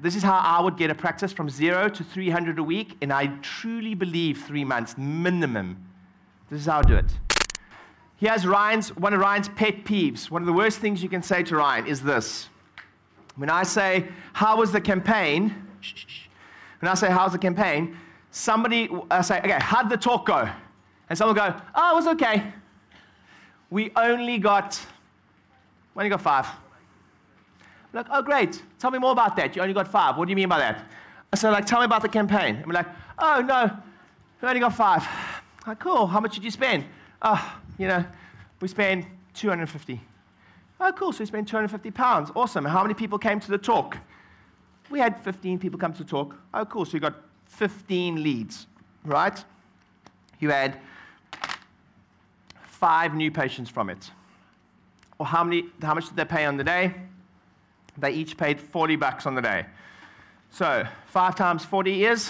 This is how I would get a practice from 0 to 300 a week, and I truly believe 3 months minimum. This is how I do it. Here's one of Ryan's pet peeves. One of the worst things you can say to Ryan is this. When I say, how was the campaign? When I say, how's the campaign? Somebody say, okay, how'd the talk go? And someone will go, oh, it was okay. We only got 5. I'm like, oh, great. Tell me more about that. You only got 5. What do you mean by that? So, like, tell me about the campaign. And we're like, oh, no, we only got 5. Like, cool. How much did you spend? Oh, we spent 250. Oh, cool. So you spent 250 pounds. Awesome. How many people came to the talk? We had 15 people come to the talk. Oh, cool. So you got 15 leads, right? You had 5 new patients from it. Or how much did they pay on the day? They each paid $40 on the day. So 5 times 40 is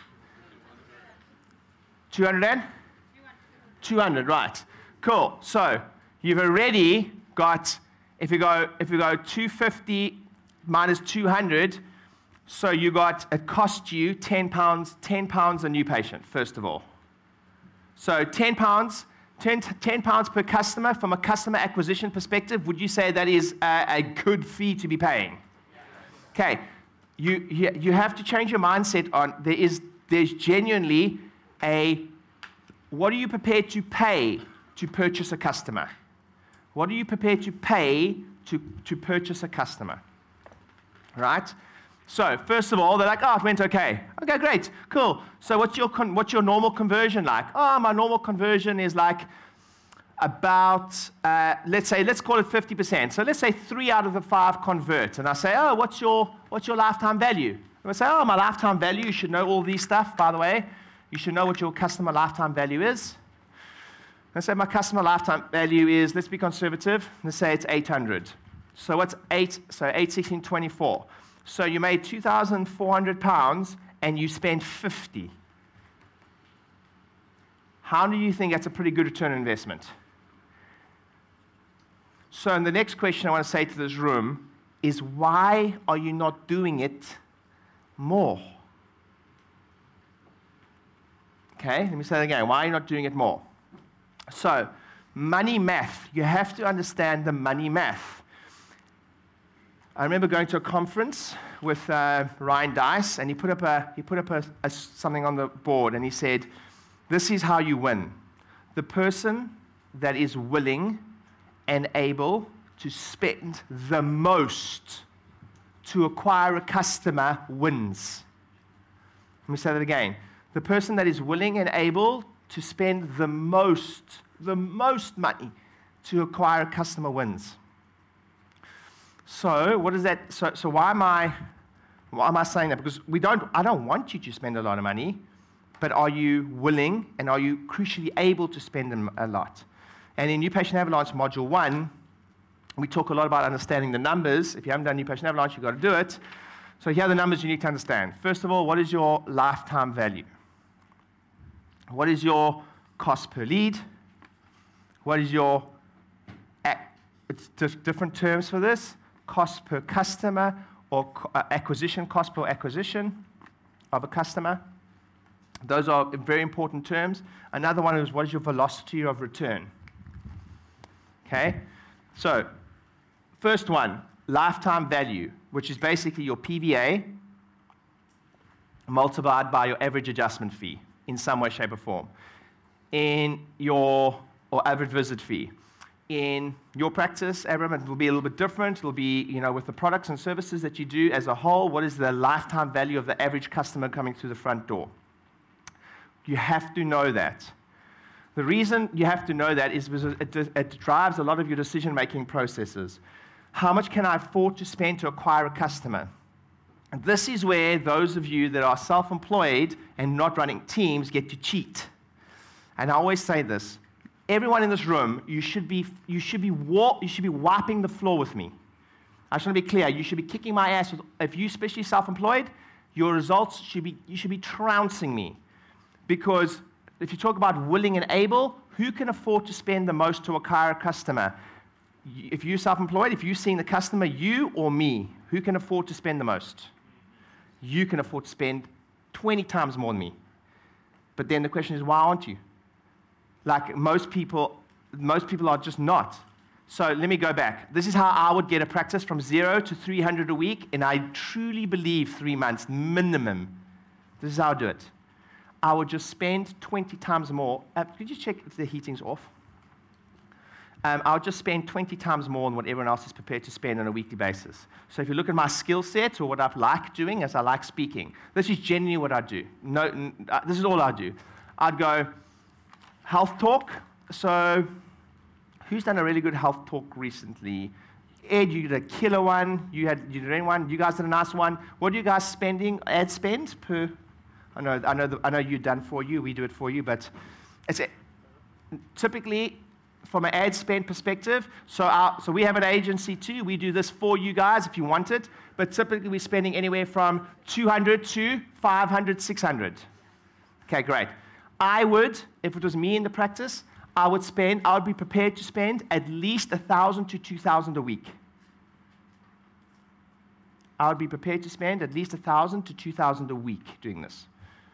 200, right. Cool. So you've already got, if you go 250 minus 200, so it cost you 10 pounds a new patient, first of all. So 10 pounds per customer from a customer acquisition perspective, would you say that is a good fee to be paying? Okay, you have to change your mindset on, there's genuinely what are you prepared to pay to purchase a customer? What are you prepared to pay to purchase a customer? Right? So, first of all, they're like, oh, it went okay. Okay, great, cool. So what's your normal conversion like? Oh, my normal conversion is like about, let's call it 50%. So let's say 3 out of the 5 convert. And I say, oh, what's your lifetime value? And I say, oh, my lifetime value, you should know all these stuff, by the way. You should know what your customer lifetime value is. Let's say my customer lifetime value is, let's be conservative, let's say it's 800. So what's 8? So 8, 16, 24. So you made £2,400 and you spent 50. How do you think that's a pretty good return on investment? So the next question I want to say to this room is, why are you not doing it more? Okay, let me say that again. Why are you not doing it more? So, money math. You have to understand the money math. I remember going to a conference with Ryan Dice, and he put up something on the board, and he said, this is how you win. The person that is willing and able to spend the most to acquire a customer wins. Let me say that again. The person that is willing and able to spend the most money to acquire a customer wins. So what is that? So why am I saying that? Because I don't want you to spend a lot of money, but are you willing and are you crucially able to spend a lot? And in New Patient Avalanche Module 1, we talk a lot about understanding the numbers. If you haven't done New Patient Avalanche, you've got to do it. So here are the numbers you need to understand. First of all, what is your lifetime value? What is your cost per lead? What is your, it's different terms for this, cost per customer or acquisition cost per acquisition of a customer. Those are very important terms. Another one is, what is your velocity of return? Okay, so first one, lifetime value, which is basically your PVA multiplied by your average adjustment fee in some way, shape, or form. Or average visit fee. In your practice, Abram, it will be a little bit different. It will be, with the products and services that you do as a whole, what is the lifetime value of the average customer coming through the front door? You have to know that. The reason you have to know that is because it drives a lot of your decision-making processes. How much can I afford to spend to acquire a customer? And this is where those of you that are self-employed and not running teams get to cheat. And I always say this. Everyone in this room, you should be wiping the floor with me. I just want to be clear. You should be kicking my ass. If you, especially self-employed, your results you should be trouncing me. Because if you talk about willing and able, who can afford to spend the most to acquire a customer? If you're self-employed, if you're seeing the customer, you or me, who can afford to spend the most? you can afford to spend 20 times more than me. But then the question is, why aren't you? Like most people are just not. So let me go back. This is how I would get a practice from 0 to 300 a week, and I truly believe 3 months minimum. This is how I do it. I would just spend 20 times more. Could you check if the heating's off? I would just spend 20 times more than what everyone else is prepared to spend on a weekly basis. So if you look at my skill set or what I like doing, as I like speaking, this is genuinely what I do. This is all I do. I'd go health talk. So who's done a really good health talk recently? Ed, you did a killer one. You did one. You guys did a nice one. What are you guys spending, ad spend per? I know you're done for you. We do it for you, but it's typically from an ad spend perspective. So we have an agency too. We do this for you guys if you want it. But typically we're spending anywhere from 200 to 500, 600. Okay, great. I would, if it was me in the practice, I would be prepared to spend at least 1,000 to 2,000 a week. I would be prepared to spend at least 1,000 to 2,000 a week doing this.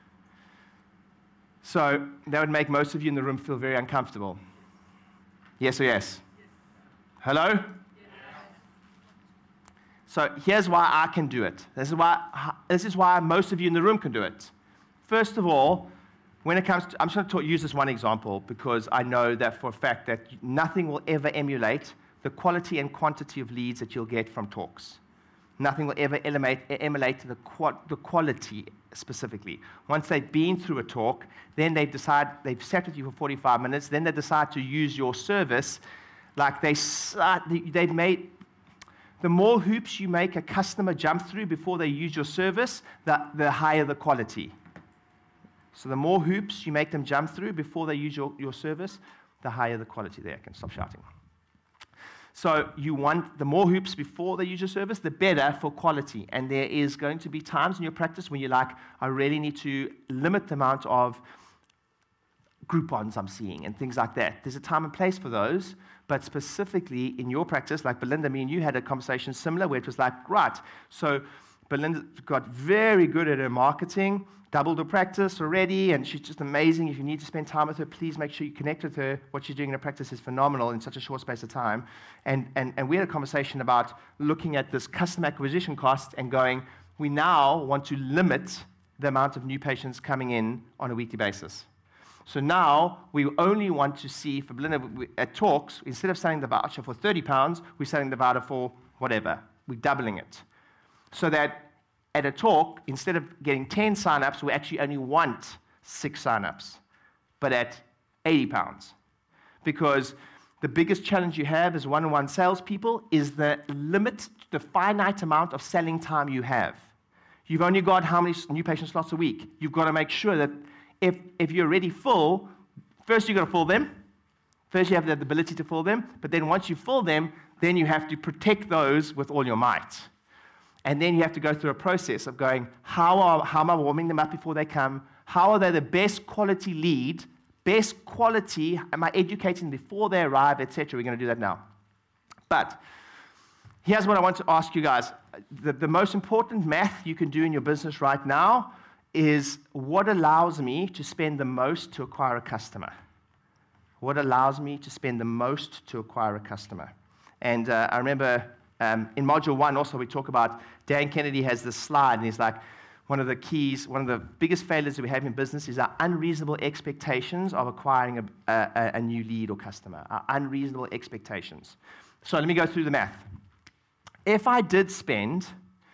So that would make most of you in the room feel very uncomfortable. Yes or yes? Hello? Yes. So here's why I can do it. This is why most of you in the room can do it. First of all, when it comes to, I'm just going to use this one example because I know that for a fact that nothing will ever emulate the quality and quantity of leads that you'll get from talks. Nothing will ever emulate the quality specifically. Once they've been through a talk, then they've sat with you for 45 minutes, then they decide to use your service. Like they've made, the more hoops you make a customer jump through before they use your service, the higher the quality. So the more hoops you make them jump through before they use your service, the higher the quality there. I can stop shouting. So you want the more hoops before they use your service, the better for quality. And there is going to be times in your practice when you're like, I really need to limit the amount of Groupons I'm seeing and things like that. There's a time and place for those, but specifically in your practice, like Belinda, me and you had a conversation similar where it was like, right, so Belinda got very good at her marketing, doubled her practice already, and she's just amazing. If you need to spend time with her, please make sure you connect with her. What she's doing in her practice is phenomenal in such a short space of time. And we had a conversation about looking at this customer acquisition cost and going, we now want to limit the amount of new patients coming in on a weekly basis. So now we only want to see, for Belinda, at talks, instead of selling the voucher for £30, we're selling the voucher for whatever. We're doubling it. So that at a talk, instead of getting 10 sign-ups, we actually only want 6 sign-ups, but at £80. Because the biggest challenge you have as one-on-one salespeople is the limit, the finite amount of selling time you have. You've only got how many new patient slots a week? You've got to make sure that if you're already full, first you've got to fill them. First you have the ability to fill them, but then once you fill them, then you have to protect those with all your might. And then you have to go through a process of going, how am I warming them up before they come? How are they the best quality lead? Best quality, am I educating them before they arrive, etc.? We're going to do that now. But here's what I want to ask you guys. The most important math you can do in your business right now is what allows me to spend the most to acquire a customer? What allows me to spend the most to acquire a customer? And I remember in Module 1 also we talk about, Dan Kennedy has this slide, and he's like, one of the keys, one of the biggest failures that we have in business is our unreasonable expectations of acquiring a new lead or customer, our unreasonable expectations. So let me go through the math. If I did spend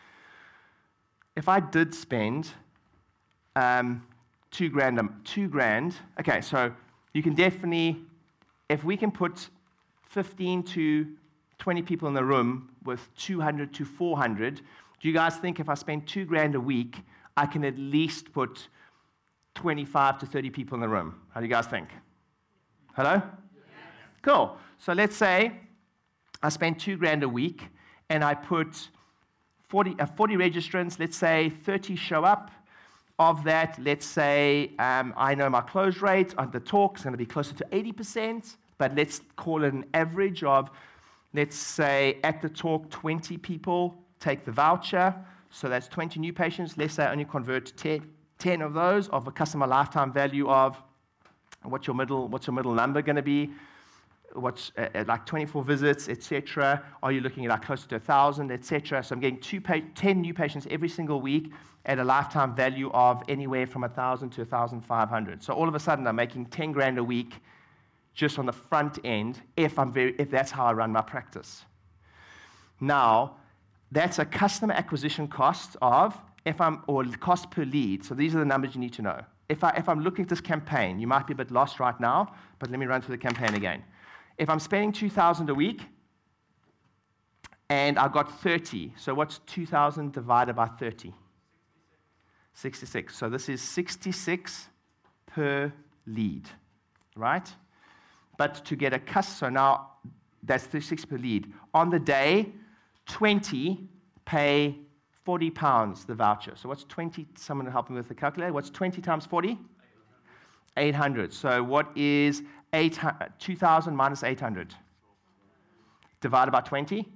$2,000, okay, so you can definitely, if we can put 15 to 20 people in the room with 200 to 400, do you guys think if I spend $2,000 a week, I can at least put 25 to 30 people in the room? How do you guys think? Hello? Yes. Cool. So let's say I spend $2,000 a week and I put 40 registrants, let's say 30 show up. Of that, let's say I know my close rate on the talk is going to be closer to 80%, but let's call it an average of, let's say, at the talk, 20 people take the voucher. So that's 20 new patients. Let's say I only convert 10 of those of a customer lifetime value of what's your middle number going to be? What's like 24 visits, etc. Are you looking at like closer to 1,000, etc.? So I'm getting 10 new patients every single week at a lifetime value of anywhere from 1,000 to 1,500. So all of a sudden I'm making 10 grand a week just on the front end if that's how I run my practice. Now, that's a customer acquisition cost of or cost per lead. So these are the numbers you need to know. If I'm looking at this campaign, you might be a bit lost right now, but let me run through the campaign again. If I'm spending 2,000 a week and I've got 30, so what's 2,000 divided by 30? 66. So this is 66 per lead, right? But to get a customer, so now that's 36 per lead. On the day, 20 pay £40 the voucher. So what's 20? Someone help me with the calculator. What's 20 times 40? 800. So what is 2,000 minus 800? Divided by 20?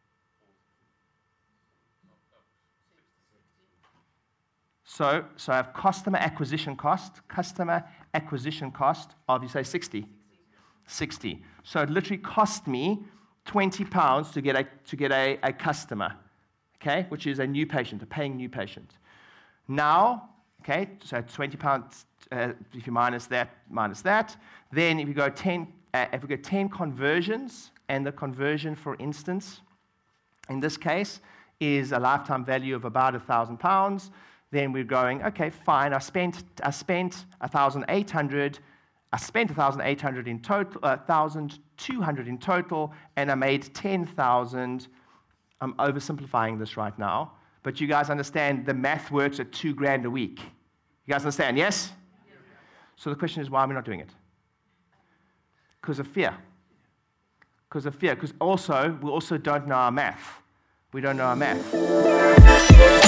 So I have customer acquisition cost of, you say 60? 60. So it literally cost me £20 to get a customer, okay, which is a new patient, a paying new patient. Now, okay, so £20, if you minus that, then if you go 10 conversions, and the conversion, for instance, in this case, is a lifetime value of about £1,000, then we're going, okay, fine, I spent 1,800. I spent 1,800 in total, 1,200 in total, and I made 10,000. I'm oversimplifying this right now, but you guys understand the math works at 2 grand a week. You guys understand, yes? Yes. So the question is, why are we not doing it? Because of fear. Because of fear. Because we also don't know our math. We don't know our math.